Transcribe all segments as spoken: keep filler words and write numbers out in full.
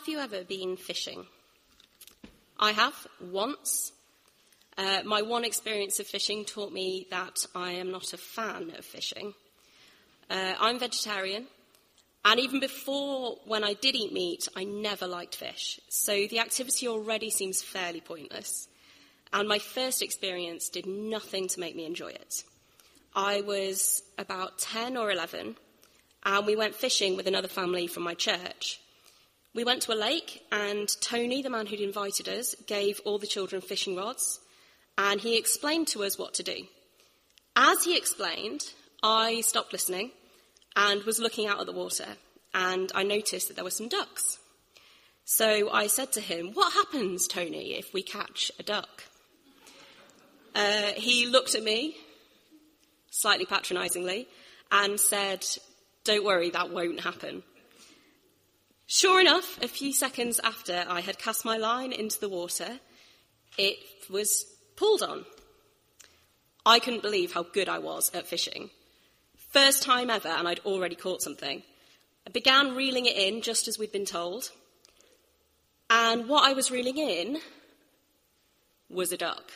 you ever been fishing? I have, once. Uh, my one experience of fishing taught me that I am not a fan of fishing. Uh, I'm vegetarian, and even before when I did eat meat, I never liked fish. So the activity already seems fairly pointless. And my first experience did nothing to make me enjoy it. I was about ten or eleven, and we went fishing with another family from my church. We went to a lake, and Tony, the man who'd invited us, gave all the children fishing rods, and he explained to us what to do. As he explained, I stopped listening and was looking out at the water, and I noticed that there were some ducks. So I said to him, "What happens, Tony, if we catch a duck?" Uh, he looked at me, slightly patronisingly, and said, "Don't worry, that won't happen." Sure enough, a few seconds after I had cast my line into the water, it was pulled on. I couldn't believe how good I was at fishing. First time ever, and I'd already caught something. I began reeling it in just as we'd been told. And what I was reeling in was a duck.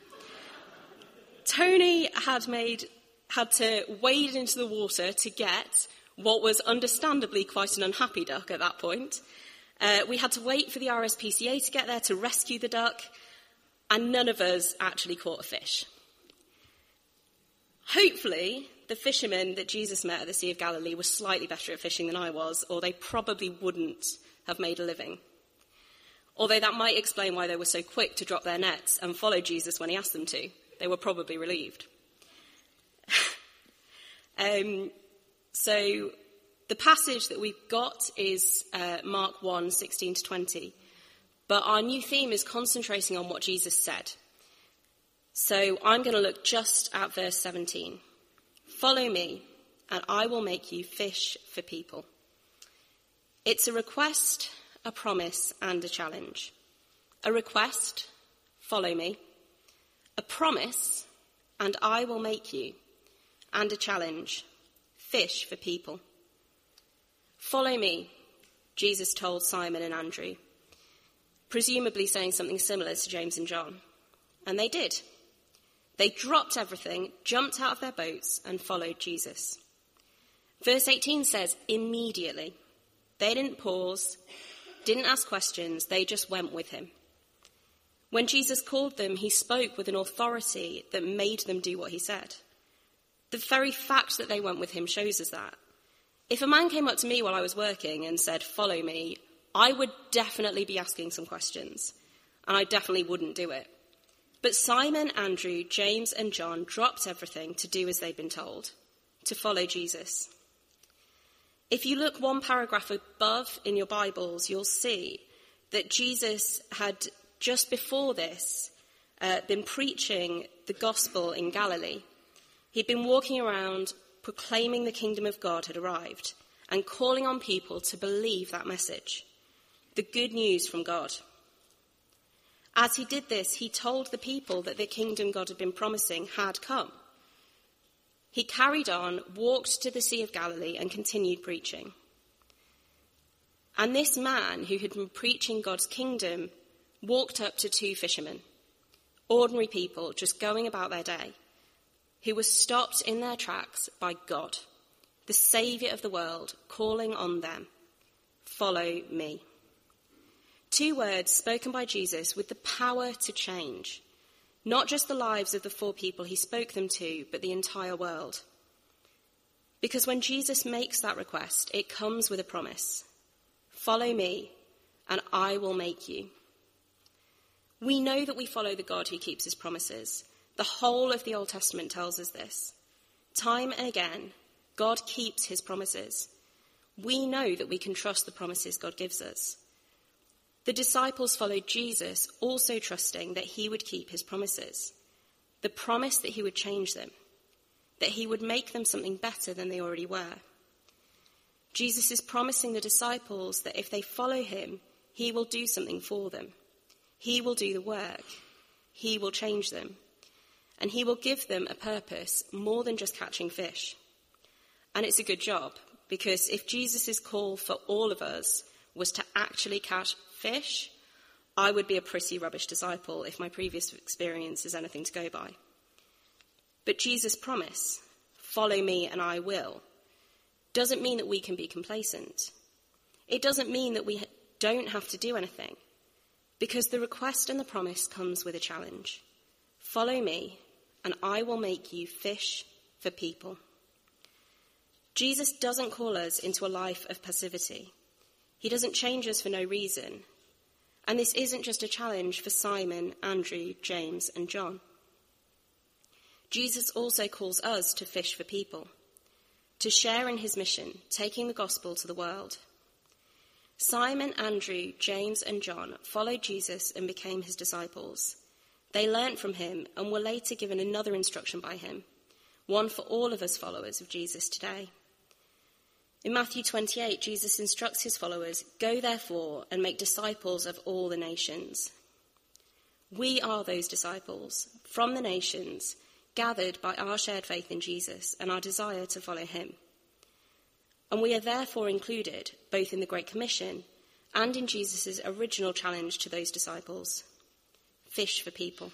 Tony had made had to wade into the water to get what was understandably quite an unhappy duck at that point. Uh, we had to wait for the R S P C A to get there to rescue the duck, and none of us actually caught a fish. Hopefully, the fishermen that Jesus met at the Sea of Galilee were slightly better at fishing than I was, or they probably wouldn't have made a living. Although that might explain why they were so quick to drop their nets and follow Jesus when he asked them to. They were probably relieved. um, so the passage that we've got is uh, Mark one, sixteen to twenty. But our new theme is concentrating on what Jesus said. So I'm going to look just at verse seventeen. "Follow me, and I will make you fish for people." It's a request, a promise, and a challenge. A request, follow me. A promise, and I will make you. And a challenge, fish for people. "Follow me," Jesus told Simon and Andrew, presumably saying something similar to James and John. And they did. They dropped everything, jumped out of their boats, and followed Jesus. Verse eighteen says, immediately. They didn't pause, didn't ask questions, they just went with him. When Jesus called them, he spoke with an authority that made them do what he said. The very fact that they went with him shows us that. If a man came up to me while I was working and said, "Follow me," I would definitely be asking some questions, and I definitely wouldn't do it. But Simon, Andrew, James, and John dropped everything to do as they'd been told, to follow Jesus. If you look one paragraph above in your Bibles, you'll see that Jesus had, just before this, uh, been preaching the gospel in Galilee. He'd been walking around proclaiming the kingdom of God had arrived and calling on people to believe that message, the good news from God. As he did this, he told the people that the kingdom God had been promising had come. He carried on, walked to the Sea of Galilee, and continued preaching. And this man who had been preaching God's kingdom walked up to two fishermen, ordinary people just going about their day, who were stopped in their tracks by God, the Saviour of the world, calling on them, "Follow me." Two words spoken by Jesus with the power to change, not just the lives of the four people he spoke them to, but the entire world. Because when Jesus makes that request, it comes with a promise. Follow me, and I will make you. We know that we follow the God who keeps his promises. The whole of the Old Testament tells us this. Time and again, God keeps his promises. We know that we can trust the promises God gives us. The disciples followed Jesus, also trusting that he would keep his promises. The promise that he would change them, that he would make them something better than they already were. Jesus is promising the disciples that if they follow him, he will do something for them. He will do the work. He will change them. And he will give them a purpose more than just catching fish. And it's a good job, because if Jesus' call for all of us was to actually catch fish, I would be a pretty rubbish disciple if my previous experience is anything to go by. But Jesus' promise, follow me and I will, doesn't mean that we can be complacent. It doesn't mean that we don't have to do anything, because the request and the promise comes with a challenge. Follow me and I will make you fish for people. Jesus doesn't call us into a life of passivity. He doesn't change us for no reason. And this isn't just a challenge for Simon, Andrew, James, and John. Jesus also calls us to fish for people, to share in his mission, taking the gospel to the world. Simon, Andrew, James, and John followed Jesus and became his disciples. They learnt from him and were later given another instruction by him, one for all of us followers of Jesus today. In Matthew twenty-eight, Jesus instructs his followers, "Go therefore and make disciples of all the nations." We are those disciples from the nations, gathered by our shared faith in Jesus and our desire to follow him. And we are therefore included both in the Great Commission and in Jesus' original challenge to those disciples: fish for people.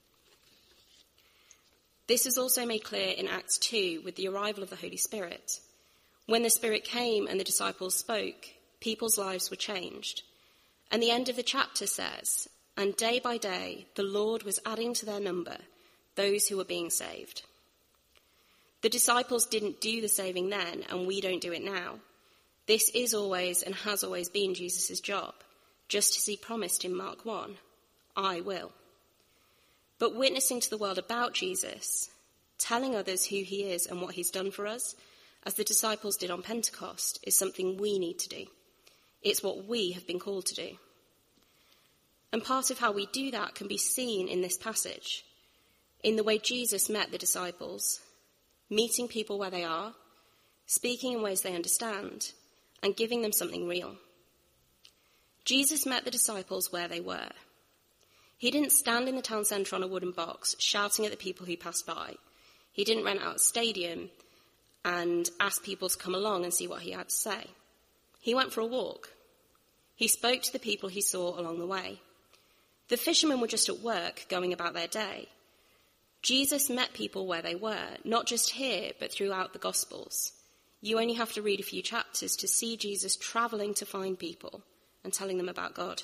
This is also made clear in Acts two with the arrival of the Holy Spirit. When the Spirit came and the disciples spoke, people's lives were changed. And the end of the chapter says, "And day by day the Lord was adding to their number those who were being saved." The disciples didn't do the saving then, and we don't do it now. This is always and has always been Jesus' job, just as he promised in Mark one, "I will." But witnessing to the world about Jesus, telling others who he is and what he's done for us, as the disciples did on Pentecost, is something we need to do. It's what we have been called to do. And part of how we do that can be seen in this passage, in the way Jesus met the disciples, meeting people where they are, speaking in ways they understand, and giving them something real. Jesus met the disciples where they were. He didn't stand in the town centre on a wooden box, shouting at the people who passed by. He didn't rent out a stadium and ask people to come along and see what he had to say. He went for a walk. He spoke to the people he saw along the way. The fishermen were just at work, going about their day. Jesus met people where they were, not just here, but throughout the Gospels. You only have to read a few chapters to see Jesus travelling to find people and telling them about God.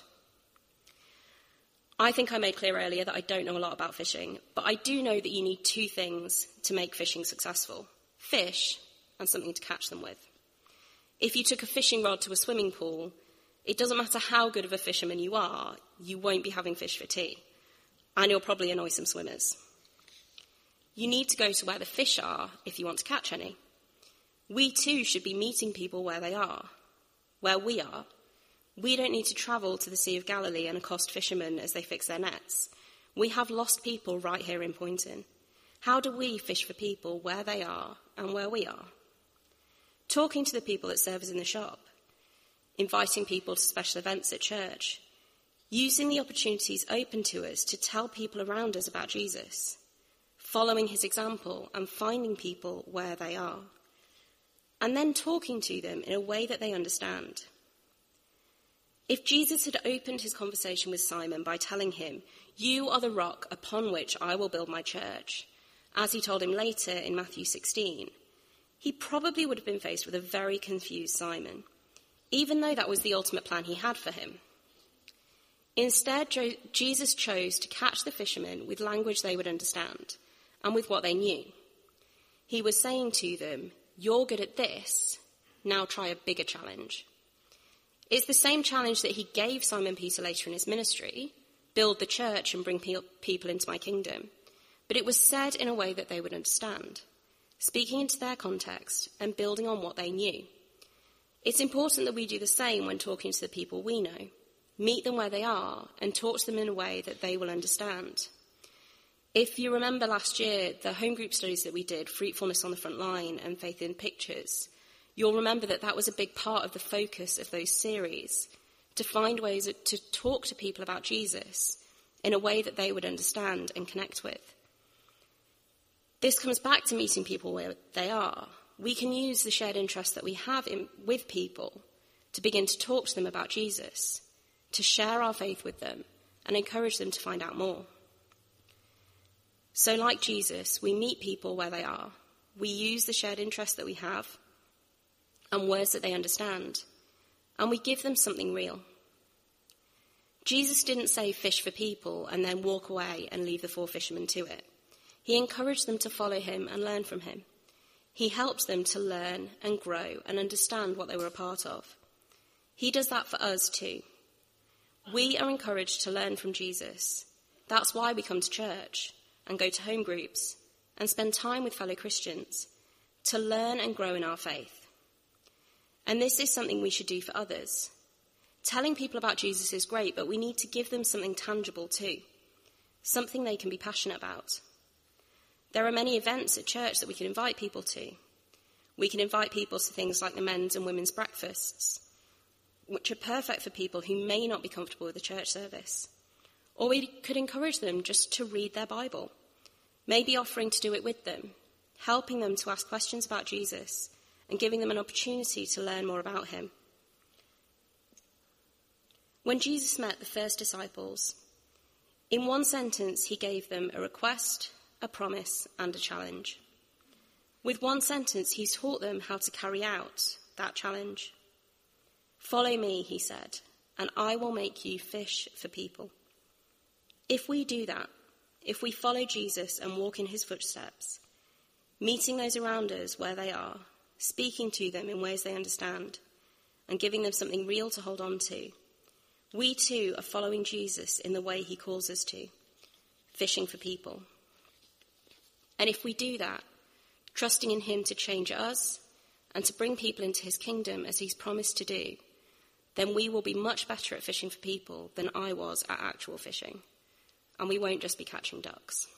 I think I made clear earlier that I don't know a lot about fishing, but I do know that you need two things to make fishing successful: fish and something to catch them with. If you took a fishing rod to a swimming pool, it doesn't matter how good of a fisherman you are, you won't be having fish for tea, and you'll probably annoy some swimmers. You need to go to where the fish are if you want to catch any. We too should be meeting people where they are, where we are. We don't need to travel to the Sea of Galilee and accost fishermen as they fix their nets. We have lost people right here in Poynton. How do we fish for people where they are and where we are? Talking to the people that serve us in the shop, inviting people to special events at church, using the opportunities open to us to tell people around us about Jesus, following his example and finding people where they are, and then talking to them in a way that they understand. If Jesus had opened his conversation with Simon by telling him, "You are the rock upon which I will build my church," as he told him later in Matthew sixteen, he probably would have been faced with a very confused Simon, even though that was the ultimate plan he had for him. Instead, Jesus chose to catch the fishermen with language they would understand and with what they knew. He was saying to them, "You're good at this, now try a bigger challenge." It's the same challenge that he gave Simon Peter later in his ministry: build the church and bring pe- people into my kingdom. But it was said in a way that they would understand, speaking into their context and building on what they knew. It's important that we do the same when talking to the people we know. Meet them where they are and talk to them in a way that they will understand. If you remember last year, the home group studies that we did, Fruitfulness on the Front Line and Faith in Pictures, you'll remember that that was a big part of the focus of those series, to find ways to talk to people about Jesus in a way that they would understand and connect with. This comes back to meeting people where they are. We can use the shared interest that we have in, with people to begin to talk to them about Jesus, to share our faith with them and encourage them to find out more. So like Jesus, we meet people where they are. We use the shared interests that we have and words that they understand, and we give them something real. Jesus didn't say fish for people and then walk away and leave the four fishermen to it. He encouraged them to follow him and learn from him. He helped them to learn and grow and understand what they were a part of. He does that for us too. We are encouraged to learn from Jesus. That's why we come to church and go to home groups and spend time with fellow Christians, to learn and grow in our faith. And this is something we should do for others. Telling people about Jesus is great, but we need to give them something tangible too, something they can be passionate about. There are many events at church that we can invite people to. We can invite people to things like the men's and women's breakfasts, which are perfect for people who may not be comfortable with the church service. Or we could encourage them just to read their Bible, maybe offering to do it with them, helping them to ask questions about Jesus and giving them an opportunity to learn more about him. When Jesus met the first disciples, in one sentence he gave them a request, a promise, and a challenge. With one sentence, he taught them how to carry out that challenge. "Follow me," he said, "and I will make you fish for people." If we do that, if we follow Jesus and walk in his footsteps, meeting those around us where they are, speaking to them in ways they understand, and giving them something real to hold on to, we too are following Jesus in the way he calls us to, fishing for people. And if we do that, trusting in him to change us and to bring people into his kingdom as he's promised to do, then we will be much better at fishing for people than I was at actual fishing. And we won't just be catching ducks.